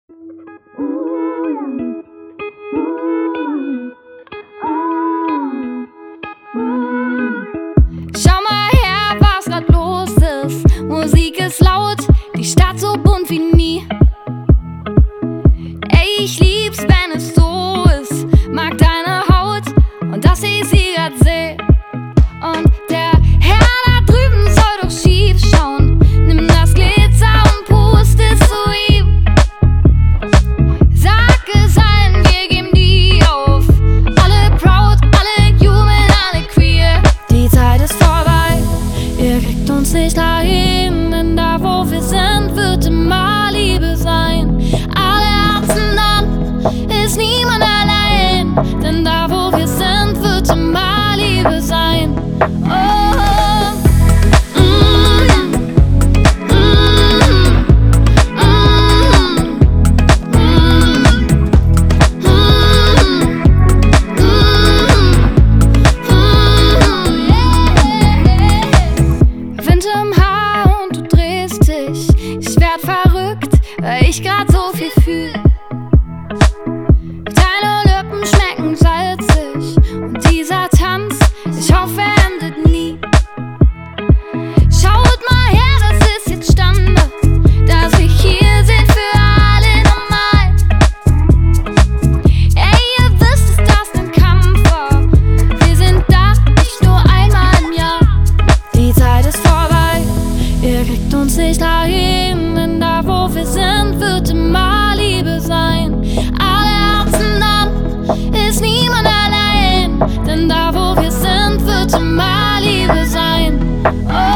Schau mal her, was grad los ist. Musik ist laut, die Stadt so bunt wie nie. Ey, ich lieb's, wenn es so ist. Mag deine Haut und dass ich sie grad seh. Und der Herr da drüben soll doch schief schauen. Nimm das Glitzer und pust es zu ihm. Sag es allen, wir geben die auf. Alle proud, alle jubeln, alle queer. Die Zeit ist vorbei, ihr kriegt uns nicht dahin. Denn da wo wir sind, wird immer Liebe sein. Alle Herzen an, ist niemand allein. Denn da wo wir sind, wird immer Liebe sein. Wind im Haar und du drehst dich. Ich werd verrückt, weil ich grad so viel fühl. Deine Lippen schmecken salzig und dieser Tanz, ich hoffe, er endet nie. Schaut mal her, das ist jetzt Standard, dass wir hier sind für alle normal. Ey, ihr wisst, dass das ein Kampf war. Wir sind da, nicht nur einmal im Jahr. Die Zeit ist vorbei, ihr kriegt uns nicht dahin. Denn da wo wir sind, wird immer Liebe sein. Alle Herzen an, ist niemand allein. Denn da wo wir sind, wird immer Liebe sein.